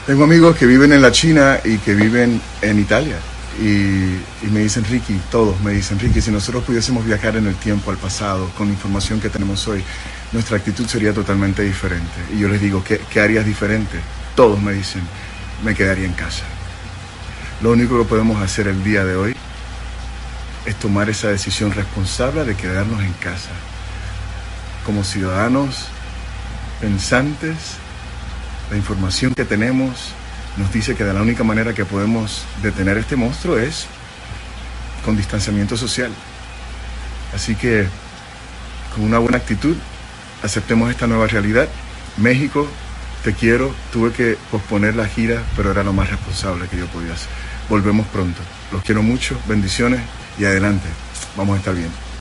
Tengo amigos que viven en la China y que viven en Italia y me dicen, Ricky, todos me dicen, Ricky, si nosotros pudiésemos viajar en el tiempo, al pasado, con la información que tenemos hoy, nuestra actitud sería totalmente diferente. Y yo les digo, ¿qué harías diferente? Todos me dicen, me quedaría en casa. Lo único que podemos hacer el día de hoy es tomar esa decisión responsable de quedarnos en casa. Como ciudadanos pensantes, la información que tenemos nos dice que de la única manera que podemos detener este monstruo es con distanciamiento social. Así que, con una buena actitud, aceptemos esta nueva realidad. México, te quiero, tuve que posponer la gira, pero era lo más responsable que yo podía hacer. Volvemos pronto. Los quiero mucho, bendiciones y adelante. Vamos a estar bien.